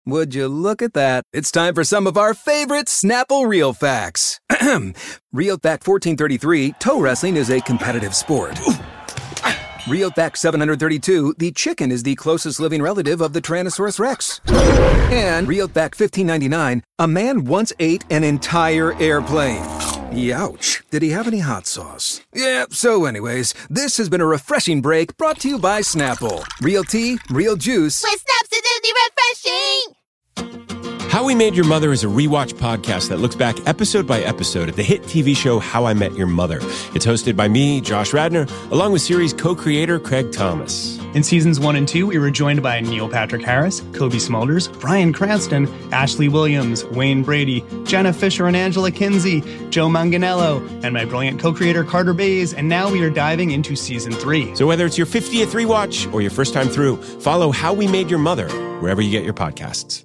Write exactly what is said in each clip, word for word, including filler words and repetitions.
Would you look at that? It's time for some of our favorite Snapple Real Facts. Real Fact fourteen thirty-three, toe wrestling is a competitive sport. Real Fact seven hundred thirty-two, the chicken is the closest living relative of the Tyrannosaurus Rex. And Real Fact fifteen ninety-nine, a man once ate an entire airplane. Youch. Did he have any hot sauce? Yeah, so anyways, this has been a refreshing break brought to you by Snapple. Real tea, real juice. With Snap's refreshing! How We Made Your Mother is a rewatch podcast that looks back episode by episode at the hit T V show How I Met Your Mother. It's hosted by me, Josh Radnor, along with series co-creator Craig Thomas. In seasons one and two, we were joined by Neil Patrick Harris, Kobe Smulders, Bryan Cranston, Ashley Williams, Wayne Brady, Jenna Fisher and Angela Kinsey, Joe Manganiello, and my brilliant co-creator Carter Bays, and now we are diving into season three. So whether it's your fiftieth rewatch or your first time through, follow How We Made Your Mother wherever you get your podcasts.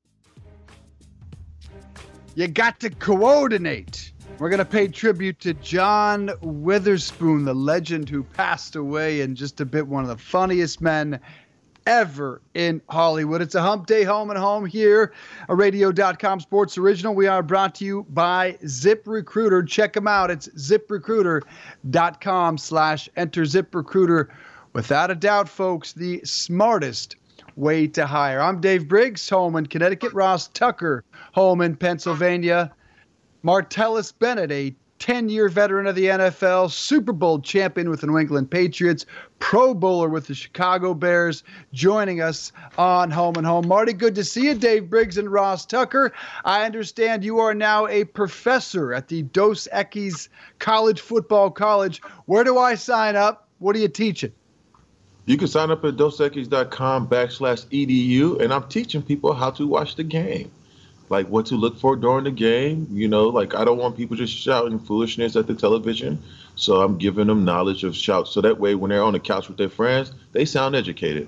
You got to coordinate. We're going to pay tribute to John Witherspoon, the legend who passed away in just a bit, one of the funniest men ever in Hollywood. It's a hump day home and home here, a radio dot com sports original. We are brought to you by ZipRecruiter. Check them out. It's ZipRecruiter.com slash enter ZipRecruiter. Without a doubt, folks, the smartest way to hire. I'm Dave Briggs, home in Connecticut. Ross Tucker, home in Pennsylvania. Martellus Bennett, a ten-year veteran of the N F L, Super Bowl champion with the New England Patriots, Pro Bowler with the Chicago Bears, joining us on Home and Home. Marty, good to see you. Dave Briggs and Ross Tucker. I understand you are now a professor at the Dos Equis College Football College. Where do I sign up? What are you teaching? You can sign up at dosequis.com backslash edu, and I'm teaching people how to watch the game. Like what to look for during the game. You know, like I don't want people just shouting foolishness at the television. So I'm giving them knowledge of shouts. So that way when they're on the couch with their friends, they sound educated.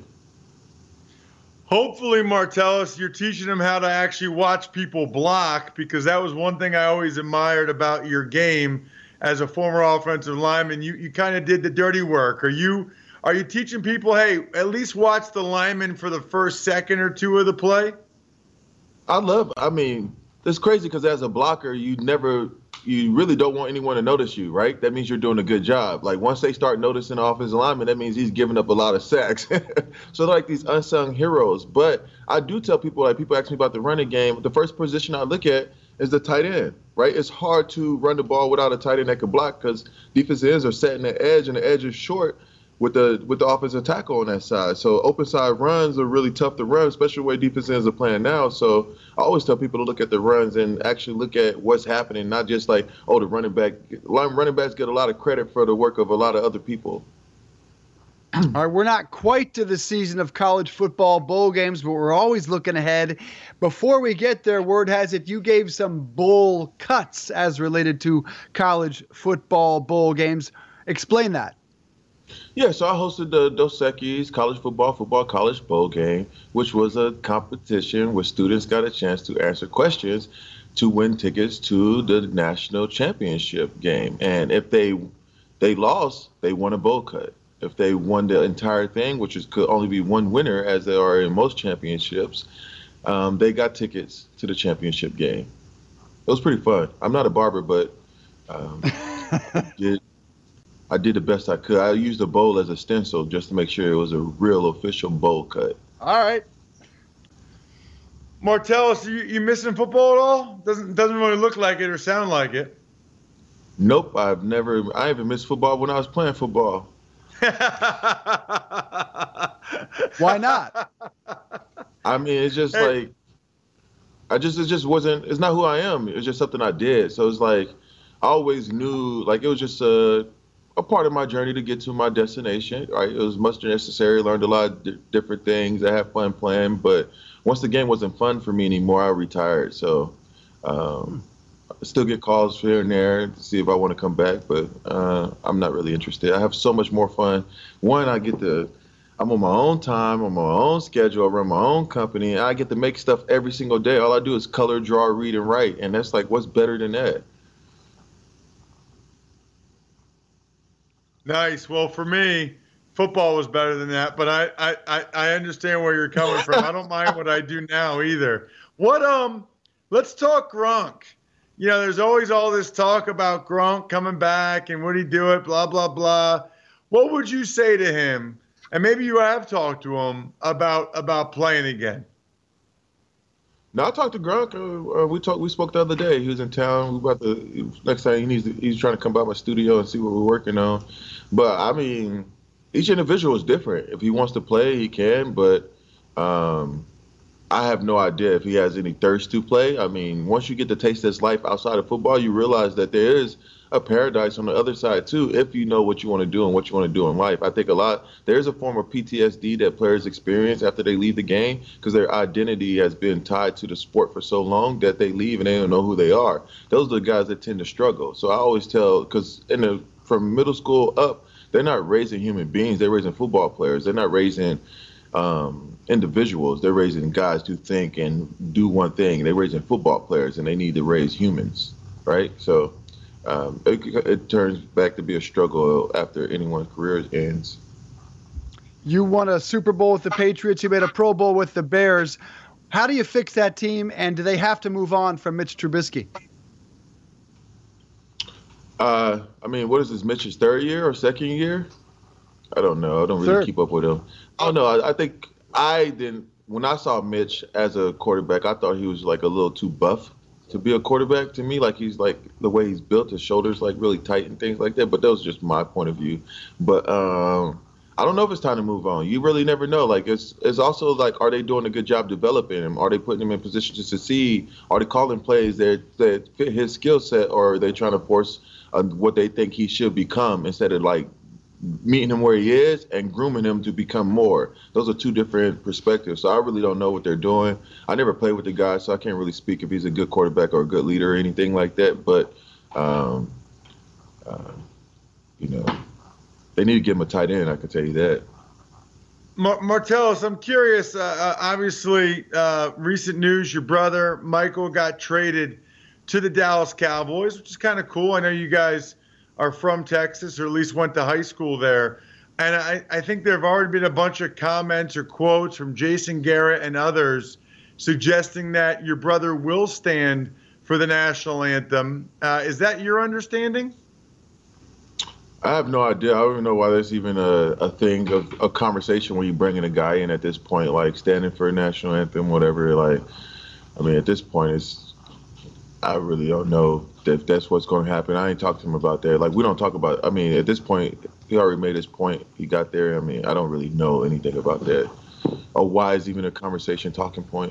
Hopefully, Martellus, you're teaching them how to actually watch people block, because that was one thing I always admired about your game as a former offensive lineman. You you kind of did the dirty work. Are you are you teaching people, hey, at least watch the lineman for the first second or two of the play? I love, I mean, it's crazy because as a blocker, you never, you really don't want anyone to notice you, right? That means you're doing a good job. Like once they start noticing the offensive lineman, that means he's giving up a lot of sacks. So like these unsung heroes. But I do tell people, like people ask me about the running game, the first position I look at is the tight end, right? It's hard to run the ball without a tight end that can block because defensive ends are setting the edge and the edge is short with the with the offensive tackle on that side. So open side runs are really tough to run, especially the way defensive ends are playing now. So I always tell people to look at the runs and actually look at what's happening, not just like, oh, the running back. Running backs get a lot of credit for the work of a lot of other people. All right, we're not quite to the season of college football bowl games, but we're always looking ahead. Before we get there, word has it you gave some bowl cuts as related to college football bowl games. Explain that. Yeah, so I hosted the Dos Equis College Football Football College Bowl Game, which was a competition where students got a chance to answer questions to win tickets to the national championship game. And if they they lost, they won a bowl cut. If they won the entire thing, which is, could only be one winner, as there are in most championships, um, they got tickets to the championship game. It was pretty fun. I'm not a barber, but um, did, I did the best I could. I used the bowl as a stencil just to make sure it was a real official bowl cut. All right. Martellus, you, you missing football at all? Doesn't doesn't really look like it or sound like it. Nope, I've never. I even missed football when I was playing football. Why not? I mean, it's just Hey. like I just it just wasn't. It's not who I am. It's just something I did. So it's like I always knew. Like it was just a a part of my journey to get to my destination. Right, it was much necessary. Learned a lot of di- different things. I had fun playing, but once the game wasn't fun for me anymore, I retired. So um, I still get calls here and there to see if I want to come back, but uh, I'm not really interested. I have so much more fun. One, I get to, I'm on my own time, on my own schedule, I run my own company, and I get to make stuff every single day. All I do is color, draw, read, and write, and that's like, what's better than that? Nice. Well, for me, football was better than that, but I, I, I, I understand where you're coming from. I don't mind what I do now either. What um, let's talk Gronk. You know, there's always all this talk about Gronk coming back and would he do it, blah, blah, blah. What would you say to him? And maybe you have talked to him about about playing again. No, I talked to Gronk. Uh, uh, we talked. We spoke the other day. He was in town. We about to next time he needs. To, he's trying to come by my studio and see what we're working on. But I mean, each individual is different. If he wants to play, he can. But um, I have no idea if he has any thirst to play. I mean, once you get to taste this life outside of football, you realize that there is a paradise on the other side too, if you know what you want to do and what you want to do in life. I think a lot there's a form of P T S D that players experience after they leave the game because their identity has been tied to the sport for so long that they leave and they don't know who they are. Those are the guys that tend to struggle. So I always tell, because in the from middle school up, they're not raising human beings, they're raising football players. They're not raising um, individuals, they're raising guys to think and do one thing. They're raising football players and they need to raise humans, right? So Um, it, it turns back to be a struggle after anyone's career ends. You won a Super Bowl with the Patriots. You made a Pro Bowl with the Bears. How do you fix that team, and do they have to move on from Mitch Trubisky? Uh, I mean, what is this, Mitch's third year or second year? I don't know. I don't really Third. keep up with him. I don't know. I, I think I didn't – when I saw Mitch as a quarterback, I thought he was like a little too buff to be a quarterback to me. Like he's like the way he's built, his shoulders like really tight and things like that. But that was just my point of view. But um, I don't know if it's time to move on. You really never know. Like it's it's also like, are they doing a good job developing him? Are they putting him in position to succeed? Are they calling plays that that fit his skill set, or are they trying to force uh, what they think he should become instead of like meeting him where he is and grooming him to become more? Those are two different perspectives. So I really don't know what they're doing. I never played with the guy, so I can't really speak if he's a good quarterback or a good leader or anything like that. But, um, uh, you know, they need to give him a tight end, I can tell you that. Mar- Martellus, I'm curious. Uh, uh, obviously, uh, recent news, your brother, Michael, got traded to the Dallas Cowboys, which is kind of cool. I know you guys are from Texas, or at least went to high school there. And I, I think there have already been a bunch of comments or quotes from Jason Garrett and others suggesting that your brother will stand for the national anthem. Uh, is that your understanding? I have no idea. I don't even know why there's even a, a thing of a conversation where you bringing a guy in at this point, like standing for a national anthem, whatever. Like, I mean, at this point, it's, I really don't know if that's what's going to happen. I ain't talked to him about that. Like, we don't talk about, I mean, at this point, he already made his point. He got there. I mean, I don't really know anything about that. Or why is even a conversation talking point?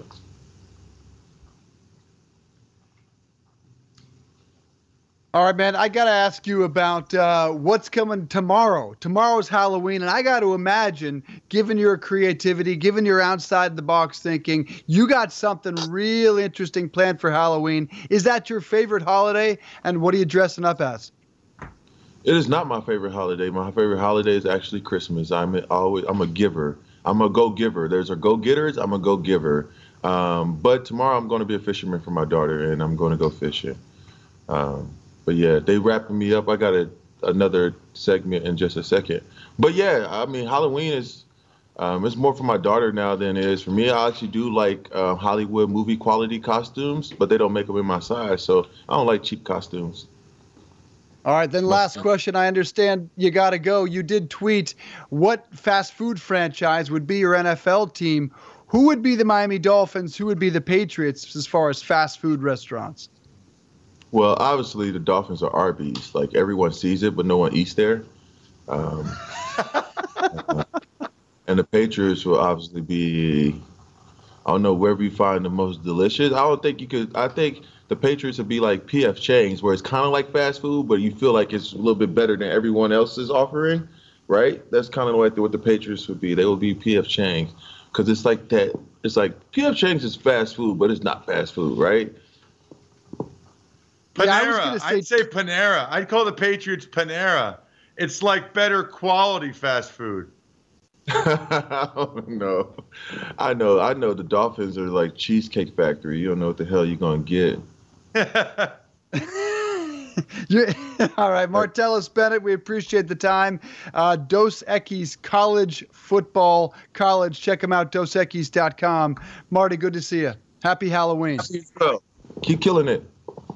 All right, man, I got to ask you about uh, what's coming tomorrow. Tomorrow's Halloween, and I got to imagine, given your creativity, given your outside-the-box thinking, you got something real interesting planned for Halloween. Is that your favorite holiday, and what are you dressing up as? It is not my favorite holiday. My favorite holiday is actually Christmas. I'm always I'm a giver. I'm a go-giver. There's a go-getters. I'm a go-giver. Um, but tomorrow I'm going to be a fisherman for my daughter, and I'm going to go fishing. Um, But yeah, they wrapping me up. I got a, another segment in just a second. But yeah, I mean, Halloween is um, it's more for my daughter now than it is for me. I actually do like uh, Hollywood movie quality costumes, but they don't make them in my size, so I don't like cheap costumes. All right, then last question. I understand you got to go. You did tweet what fast food franchise would be your N F L team. Who would be the Miami Dolphins? Who would be the Patriots as far as fast food restaurants? Well, obviously the Dolphins are Arby's. Like everyone sees it, but no one eats there. Um, and the Patriots will obviously be, I don't know, wherever you find the most delicious. I don't think you could. I think the Patriots would be like P F Chang's, where it's kind of like fast food, but you feel like it's a little bit better than everyone else is offering, right? That's kind of like what the Patriots would be. They would be P F Chang's because it's like that. It's like P F Chang's is fast food, but it's not fast food, right? Panera. Yeah, say, I'd say Panera. I'd call the Patriots Panera. It's like better quality fast food. I don't know. I know. I know the Dolphins are like Cheesecake Factory. You don't know what the hell you're going to get. you, all right, Martellus Bennett, we appreciate the time. Uh, Dos Equis College Football College. Check them out, dos equis dot com. Marty, good to see you. Happy Halloween. Keep killing it.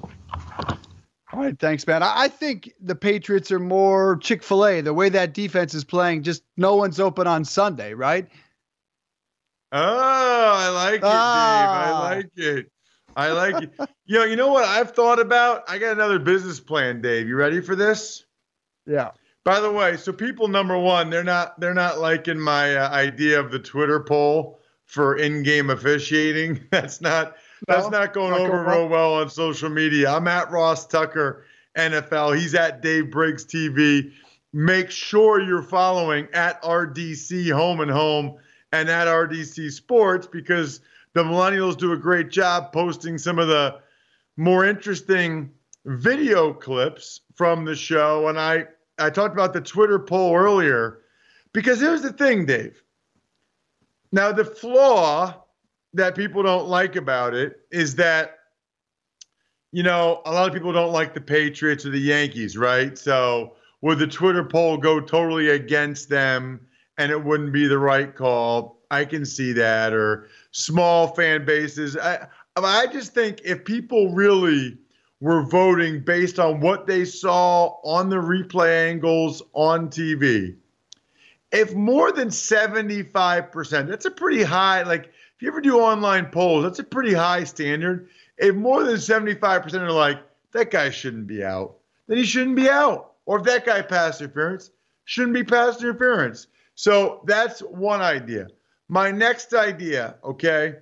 All right, thanks, man. I, I think the Patriots are more Chick-fil-A. The way that defense is playing, just no one's open on Sunday, right? Oh, I like it, Ah. Dave. I like it. I like it. You know, you know what I've thought about? I got another business plan, Dave. You ready for this? Yeah. By the way, so people, number one, they're not they're not liking my uh, idea of the Twitter poll for in-game officiating. That's not that's No, not going not over going well. real well on social media. I'm at Ross Tucker N F L. He's at Dave Briggs T V. Make sure you're following at R D C Home and Home and at R D C Sports, because the millennials do a great job posting some of the more interesting video clips from the show. And I, I talked about the Twitter poll earlier, because here's the thing, Dave. Now, the flaw that people don't like about it is that, you know, a lot of people don't like the Patriots or the Yankees, right? So would the Twitter poll go totally against them and it wouldn't be the right call? I can see that. Or small fan bases. I, I just think if people really were voting based on what they saw on the replay angles on T V, if more than seventy-five percent, that's a pretty high, like if you ever do online polls, that's a pretty high standard. If more than seventy-five percent are like, that guy shouldn't be out, then he shouldn't be out. Or if that guy passed interference, shouldn't be pass interference. So that's one idea. My next idea, okay,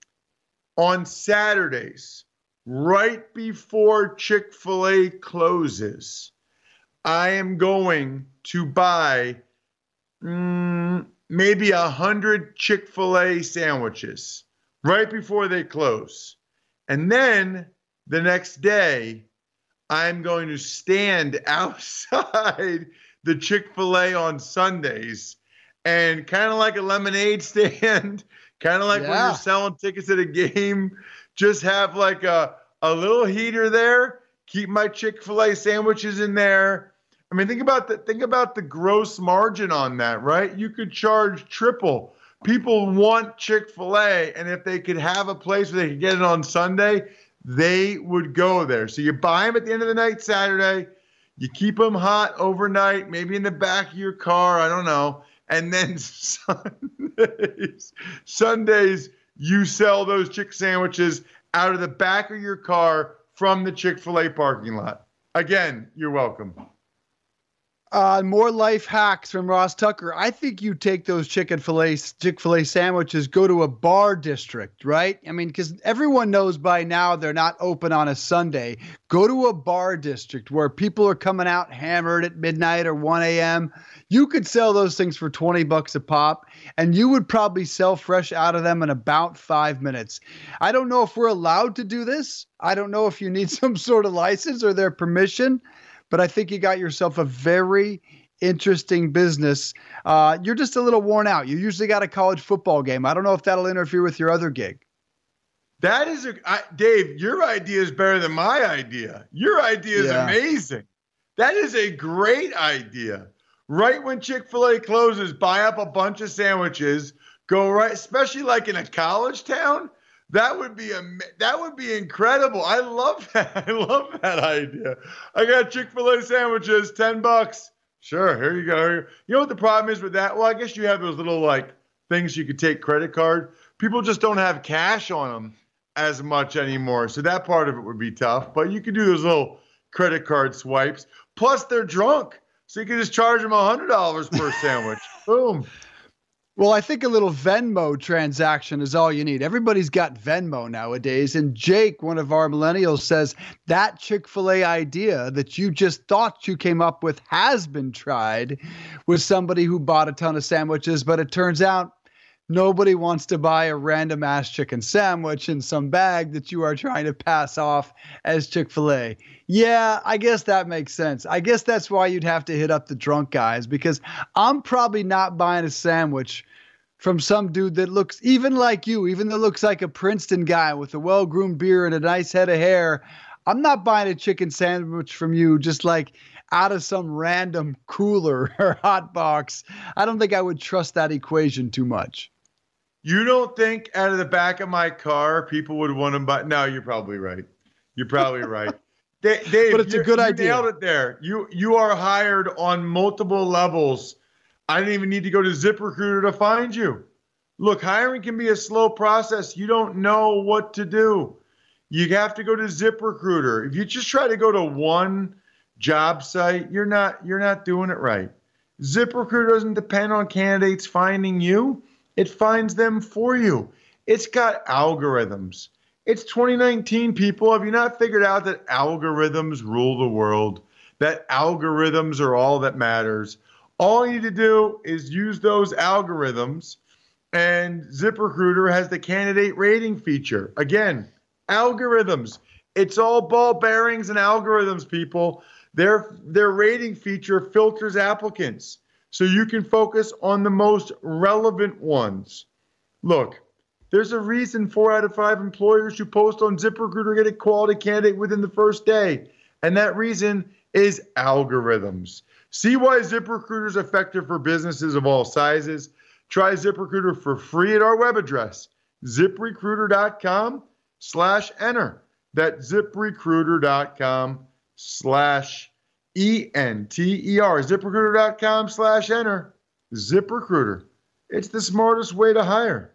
on Saturdays, right before Chick-fil-A closes, I am going to buy mm, maybe a hundred Chick-fil-A sandwiches right before they close. And then the next day, I'm going to stand outside the Chick-fil-A on Sundays and kind of like a lemonade stand, kind of like when Yeah. you're selling tickets at a game, just have like a, a little heater there, keep my Chick-fil-A sandwiches in there. I mean, think about the think about the gross margin on that, right? You could charge triple. People want Chick-fil-A, and if they could have a place where they could get it on Sunday, they would go there. So you buy them at the end of the night Saturday, you keep them hot overnight, maybe in the back of your car, I don't know. And then Sundays, Sundays, you sell those chick sandwiches out of the back of your car from the Chick-fil-A parking lot. Again, you're welcome. Uh, more life hacks from Ross Tucker. I think you take those chicken fillet, Chick-fil-A sandwiches, go to a bar district, right? I mean, because everyone knows by now they're not open on a Sunday. Go to a bar district where people are coming out hammered at midnight or one a.m. You could sell those things for twenty bucks a pop, and you would probably sell fresh out of them in about five minutes. I don't know if we're allowed to do this. I don't know if you need some sort of license or their permission. But I think you got yourself a very interesting business. Uh, you're just a little worn out. You usually got a college football game. I don't know if that'll interfere with your other gig. That is a I, Dave, your idea is better than my idea. Your idea is Yeah. amazing. That is a great idea. Right when Chick-fil-A closes, buy up a bunch of sandwiches, go right, especially like in a college town. That would be a that would be incredible. I love that. I love that idea. I got Chick-fil-A sandwiches, ten bucks. Sure, here you go. You know what the problem is with that? Well, I guess you have those little like things you could take credit card. People just don't have cash on them as much anymore. So that part of it would be tough. But you could do those little credit card swipes. Plus, they're drunk. So you can just charge them one hundred dollars per sandwich. Boom. Well, I think a little Venmo transaction is all you need. Everybody's got Venmo nowadays. And Jake, one of our millennials, says that Chick-fil-A idea that you just thought you came up with has been tried with somebody who bought a ton of sandwiches. But it turns out nobody wants to buy a random ass chicken sandwich in some bag that you are trying to pass off as Chick-fil-A. Yeah, I guess that makes sense. I guess that's why you'd have to hit up the drunk guys, because I'm probably not buying a sandwich from some dude that looks even like you, even though looks like a Princeton guy with a well-groomed beard and a nice head of hair. I'm not buying a chicken sandwich from you just like out of some random cooler or hot box. I don't think I would trust that equation too much. You don't think out of the back of my car people would want to buy? No, you're probably right. You're probably right. Dave, but it's a good you idea. Nailed it there. You you are hired on multiple levels. I didn't even need to go to ZipRecruiter to find you. Look, hiring can be a slow process. You don't know what to do. You have to go to ZipRecruiter. If you just try to go to one job site, you're not you're not doing it right. ZipRecruiter doesn't depend on candidates finding you. It finds them for you. It's got algorithms. It's twenty nineteen, people. Have you not figured out that algorithms rule the world? That algorithms are all that matters. All you need to do is use those algorithms, and ZipRecruiter has the candidate rating feature. Again, algorithms. It's all ball bearings and algorithms, people. Their, their rating feature filters applicants so you can focus on the most relevant ones. Look, there's a reason four out of five employers who post on ZipRecruiter get a quality candidate within the first day, and that reason is algorithms. See why ZipRecruiter is effective for businesses of all sizes. Try ZipRecruiter for free at our web address, ZipRecruiter.com slash enter. That's ZipRecruiter.com slash E N T E R. ZipRecruiter.com slash enter. ZipRecruiter. It's the smartest way to hire.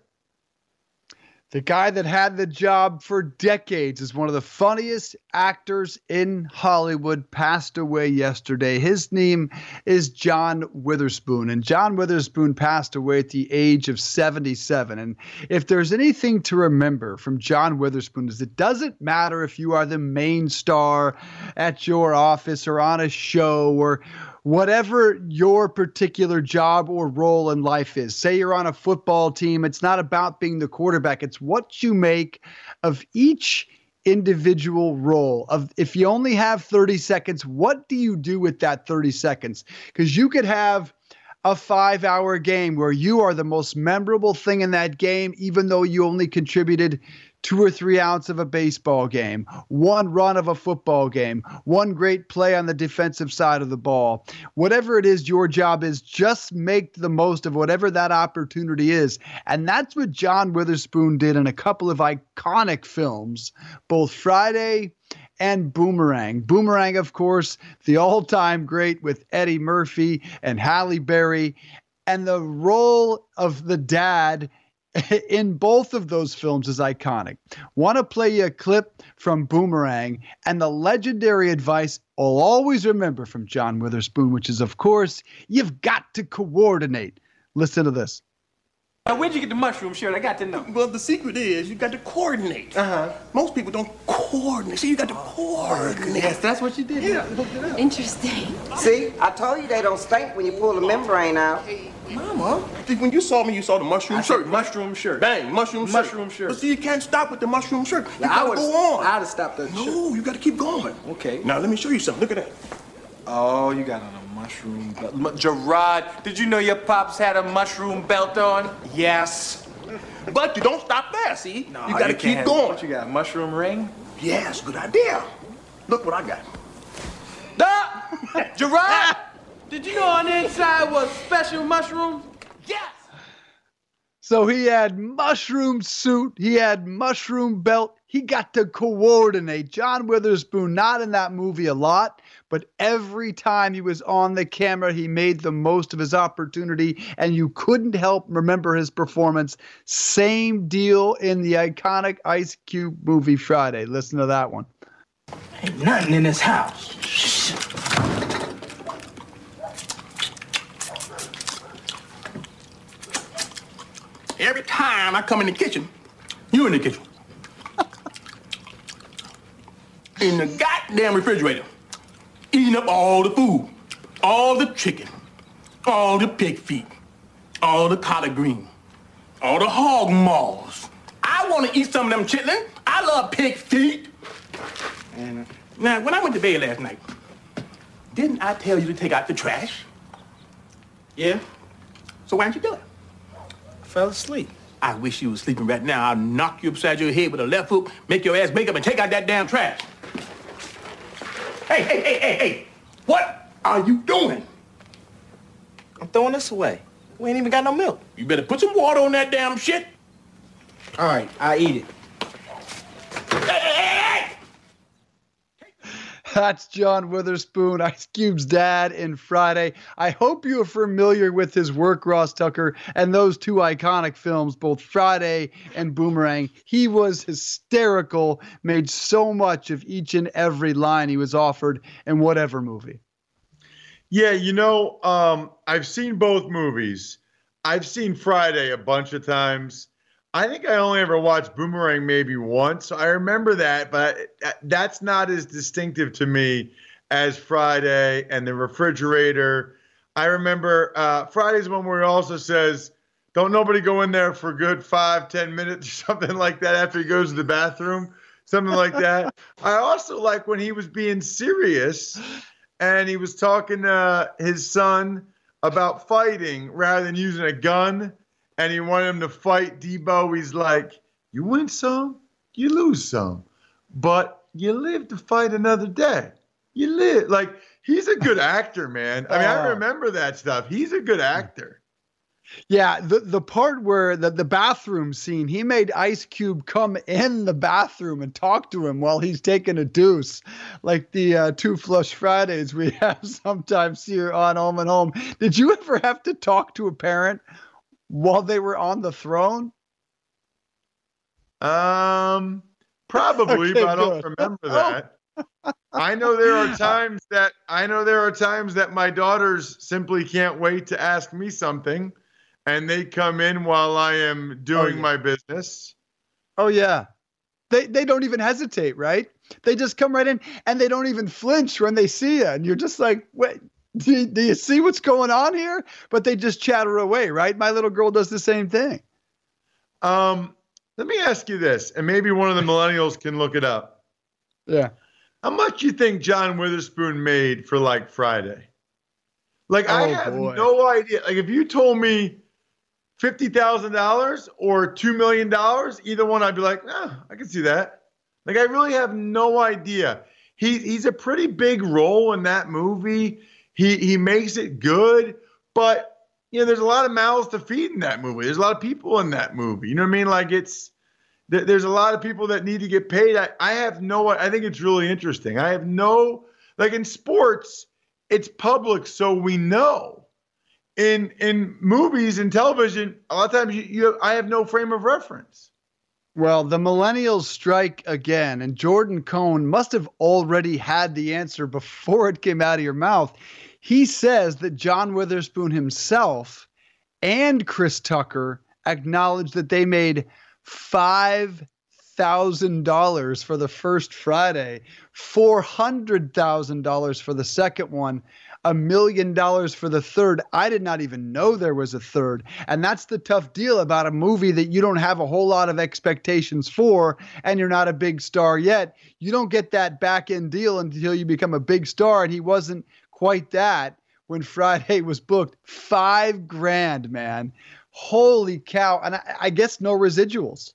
The guy that had the job for decades is one of the funniest actors in Hollywood, passed away yesterday. His name is John Witherspoon, and John Witherspoon passed away at the age of seventy-seven. And if there's anything to remember from John Witherspoon, is it doesn't matter if you are the main star at your office or on a show or whatever your particular job or role in life is. Say you're on a football team. It's not about being the quarterback. It's what you make of each individual role. Of if you only have thirty seconds, what do you do with that thirty seconds? Because you could have a five-hour game where you are the most memorable thing in that game, even though you only contributed two or three ounces of a baseball game, one run of a football game, one great play on the defensive side of the ball. Whatever it is your job is, just make the most of whatever that opportunity is. And that's what John Witherspoon did in a couple of iconic films, both Friday and Boomerang. Boomerang, of course, the all-time great with Eddie Murphy and Halle Berry. And the role of the dad in both of those films is iconic. Want to play you a clip from Boomerang and the legendary advice I'll always remember from John Witherspoon, which is, of course, you've got to coordinate. Listen to this. Now, where'd you get the mushroom shirt? I got to know. Well, the secret is you got to coordinate. Uh-huh. Most people don't coordinate. See, you got to coordinate. Yes, that's what you did. Yeah, look it up. Interesting. See, I told you they don't stink when you pull the membrane out. Mama, see, when you saw me, you saw the mushroom I shirt. said mushroom shirt. Bang, mushroom shirt. Mushroom shirt. But see, you can't stop with the mushroom shirt. You Now, I gotta would go on. I'd have stopped that No, shirt. you gotta keep going. Okay. Now, let me show you something. Look at that. Oh, you got on a mushroom belt. M- Gerard, did you know your pops had a mushroom belt on? Yes. But you don't stop there, see? No, you gotta keep can't. going. What you got, mushroom ring? Yes, good idea. Look what I got. Ah! Gerard, did you know on the inside was special mushrooms? Yes! So he had mushroom suit, he had mushroom belt, he got to coordinate. John Witherspoon, not in that movie a lot, but every time he was on the camera, he made the most of his opportunity, and you couldn't help remember his performance. Same deal in the iconic Ice Cube movie Friday. Listen to that one. Ain't nothing in this house. Every time I come in the kitchen, you in the kitchen. In the goddamn refrigerator. Eating up all the food. All the chicken. All the pig feet. All the collard green. All the hog maws. I want to eat some of them chitlin. I love pig feet. And now, when I went to bed last night, didn't I tell you to take out the trash? Yeah. So why didn't you do it? Fell asleep. I wish you was sleeping right now. I'll knock you upside your head with a left hook, make your ass wake up and take out that damn trash. Hey, hey, hey, hey, hey. What are you doing? I'm throwing this away. We ain't even got no milk. You better put some water on that damn shit. All right, I eat it. Hey, hey, hey, hey. That's John Witherspoon, Ice Cube's dad in Friday. I hope you are familiar with his work, Ross Tucker, and those two iconic films, both Friday and Boomerang. He was hysterical, made so much of each and every line he was offered in whatever movie. Yeah, you know, um, I've seen both movies. I've seen Friday a bunch of times. I think I only ever watched Boomerang maybe once. So I remember that, but that's not as distinctive to me as Friday and the refrigerator. I remember uh, Friday's one where he also says, don't nobody go in there for a good five, ten minutes or something like that after he goes to the bathroom, something like that. I also like when he was being serious and he was talking to his son about fighting rather than using a gun. And he wanted him to fight Debo. He's like, you win some, you lose some, but you live to fight another day. You live. Like, he's a good actor, man. I mean, I remember that stuff. He's a good actor. Yeah, the, the part where the, the bathroom scene, he made Ice Cube come in the bathroom and talk to him while he's taking a deuce, like the uh, two Flush Fridays we have sometimes here on Home and Home. Did you ever have to talk to a parent while they were on the throne? Um, probably, okay, but I don't good. remember that. Oh. I know there are times that I know there are times that my daughters simply can't wait to ask me something, and they come in while I am doing oh, yeah. my business. Oh yeah, they they don't even hesitate, right? They just come right in, and they don't even flinch when they see you, and you're just like, wait. Do you, do you see what's going on here? But they just chatter away, right? My little girl does the same thing. Um, let me ask you this, and maybe one of the millennials can look it up. Yeah. How much you think John Witherspoon made for like Friday? Like, oh, I have boy. no idea. Like, if you told me fifty thousand dollars or two million dollars, either one, I'd be like, oh, I can see that. Like, I really have no idea. He, he's a pretty big role in that movie. He he makes it good, but, you know, there's a lot of mouths to feed in that movie. There's a lot of people in that movie. You know what I mean? Like, it's th- there's a lot of people that need to get paid. I, I have no, I think it's really interesting. I have no, like in sports, it's public, so we know. In in movies and television, a lot of times you, you have, I have no frame of reference. Well, the millennials strike again, and Jordan Cohn must have already had the answer before it came out of your mouth. He says that John Witherspoon himself and Chris Tucker acknowledged that they made five thousand dollars for the first Friday, four hundred thousand dollars for the second one, a million dollars for the third. I did not even know there was a third. And that's the tough deal about a movie that you don't have a whole lot of expectations for, and you're not a big star yet. You don't get that back end deal until you become a big star. And he wasn't quite that when Friday was booked. Five grand, man. Holy cow. And I, I guess no residuals.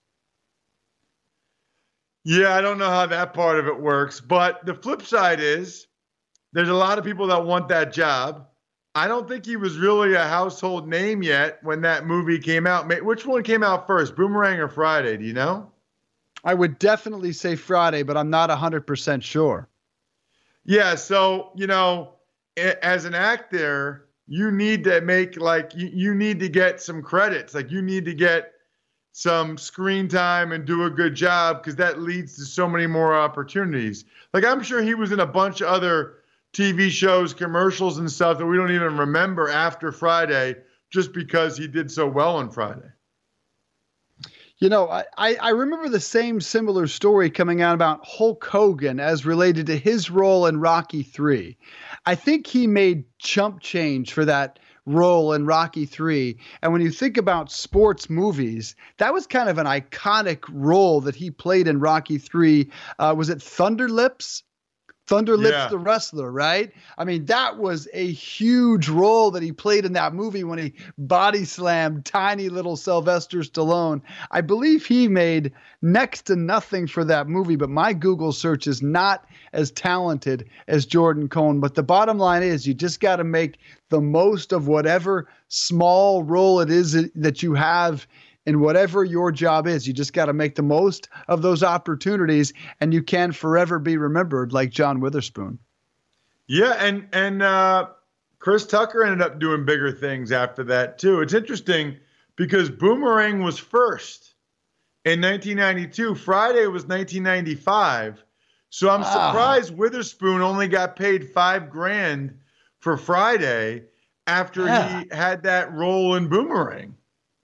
Yeah, I don't know how that part of it works. But the flip side is, there's a lot of people that want that job. I don't think he was really a household name yet when that movie came out. Which one came out first, Boomerang or Friday? Do you know? I would definitely say Friday, but I'm not one hundred percent sure. Yeah, so, you know, as an actor, you need to make, like, you, you need to get some credits. Like, you need to get some screen time and do a good job, because that leads to so many more opportunities. Like, I'm sure he was in a bunch of other T V shows, commercials and stuff that we don't even remember after Friday, just because he did so well on Friday. You know, I, I remember the same similar story coming out about Hulk Hogan as related to his role in Rocky three. I think he made chump change for that role in Rocky three. And when you think about sports movies, that was kind of an iconic role that he played in Rocky three. Uh, was it Thunder Lips? Thunder Lips Yeah. the Wrestler, right? I mean, that was a huge role that he played in that movie when he body slammed tiny little Sylvester Stallone. I believe he made next to nothing for that movie, but my Google search is not as talented as Jordan Cohn. But the bottom line is you just got to make the most of whatever small role it is that you have in whatever your job is. You just got to make the most of those opportunities, and you can forever be remembered like John Witherspoon. Yeah, and and uh, Chris Tucker ended up doing bigger things after that too. It's interesting because Boomerang was first in nineteen ninety-two. Friday was nineteen ninety-five. So I'm Wow. surprised Witherspoon only got paid five grand for Friday after Yeah. he had that role in Boomerang.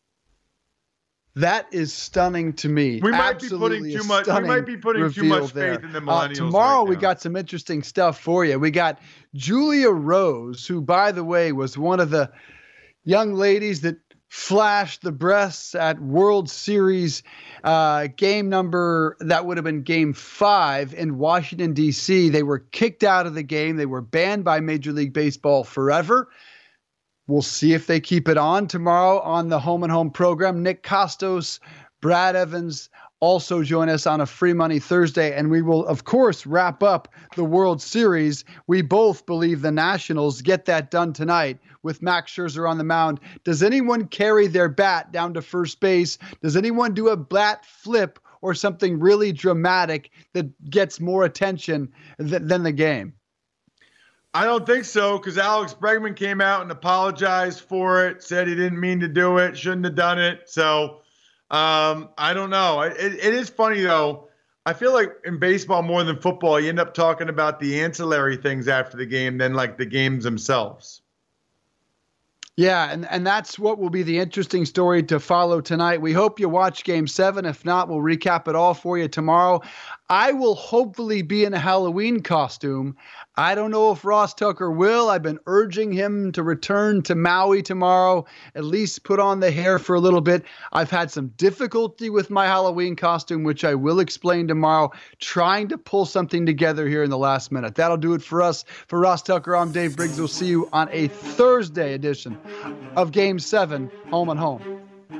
That is stunning to me. We might be putting Absolutely too a much- we stunning might be putting too reveal much there. faith in the Uh, millennials tomorrow right we now. got some interesting stuff for you. We got Julia Rose, who, by the way, was one of the young ladies that flashed the breasts at World Series uh, game number, that would have been game five in Washington, D C. They were kicked out of the game. They were banned by Major League Baseball forever. We'll see if they keep it on tomorrow on the Home and Home program. Nick Costos, Brad Evans also join us on a Free Money Thursday, and we will, of course, wrap up the World Series. We both believe the Nationals get that done tonight with Max Scherzer on the mound. Does anyone carry their bat down to first base? Does anyone do a bat flip or something really dramatic that gets more attention th- than the game? I don't think so, because Alex Bregman came out and apologized for it, said he didn't mean to do it, shouldn't have done it. So um, I don't know. It, it, it is funny, though. I feel like in baseball more than football, you end up talking about the ancillary things after the game than like the games themselves. Yeah, and, and that's what will be the interesting story to follow tonight. We hope you watch Game seven. If not, we'll recap it all for you tomorrow. I will hopefully be in a Halloween costume. I don't know if Ross Tucker will. I've been urging him to return to Maui tomorrow, at least put on the hair for a little bit. I've had some difficulty with my Halloween costume, which I will explain tomorrow, trying to pull something together here in the last minute. That'll do it for us. For Ross Tucker, I'm Dave Briggs. We'll see you on a Thursday edition of Game seven, Home and Home.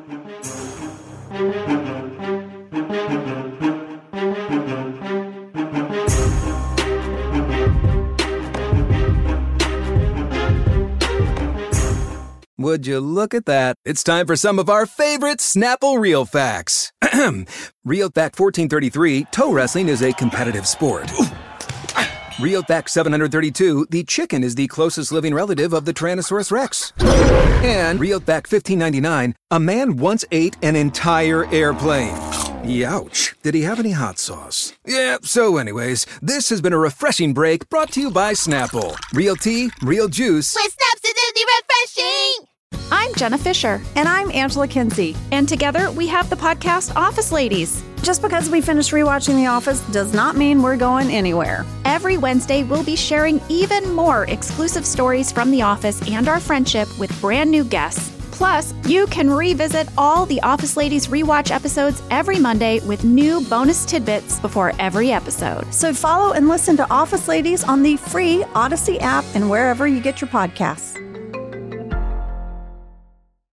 Would you look at that? It's time for some of our favorite Snapple Real Facts. Real Fact fourteen thirty-three, toe wrestling is a competitive sport. Real Fact seven hundred thirty-two, the chicken is the closest living relative of the Tyrannosaurus Rex. And Real Fact fifteen ninety-nine, a man once ate an entire airplane. Youch. Did he have any hot sauce? Yeah, so anyways, this has been a refreshing break brought to you by Snapple. Real tea, real juice. With Snap's Acidity Refreshing! I'm Jenna Fisher. And I'm Angela Kinsey. And together we have the podcast Office Ladies. Just because we finished rewatching The Office does not mean we're going anywhere. Every Wednesday, we'll be sharing even more exclusive stories from The Office and our friendship with brand new guests. Plus, you can revisit all the Office Ladies rewatch episodes every Monday with new bonus tidbits before every episode. So follow and listen to Office Ladies on the free Odyssey app and wherever you get your podcasts.